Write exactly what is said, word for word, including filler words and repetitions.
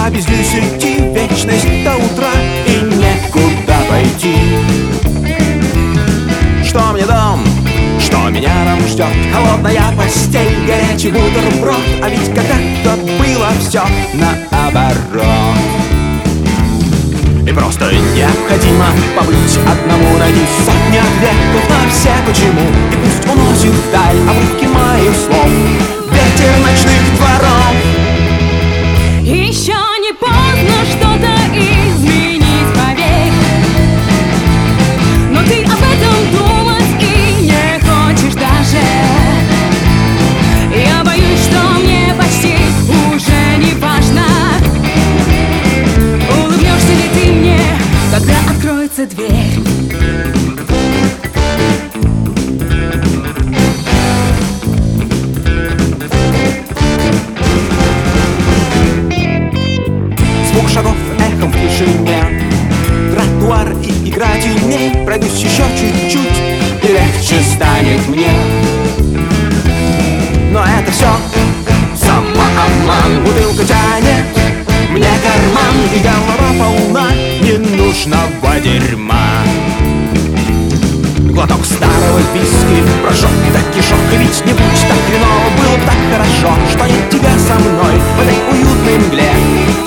а без десяти вечность до утра и некуда пойти. Что мне дом, что меня там ждет? Холодная постель, горячий бутерброд. А ведь когда-то было все наоборот. И просто необходимо побыть одному, найти сотни ответов на все почему. И пусть уносит вдаль обрывки моих слов ветер ночных дворов. Еще не поздно что-то изменить, поверь. Но ты об этом думать и не хочешь даже. Я боюсь, что мне почти уже не важно, улыбнешься ли ты мне, когда откроется дверь. Звук шагов эхом в тишине, тротуар и игра теней. Пройдусь еще чуть-чуть и легче станет мне. Но это все самообман. Бутылка тянет мне карман, и голова полна ненужного дерьма. Глоток старого виски прожег так кишок. И ведь не будь так хреново, было бы так хорошо, что нет тебя со мной в этой уютной мгле.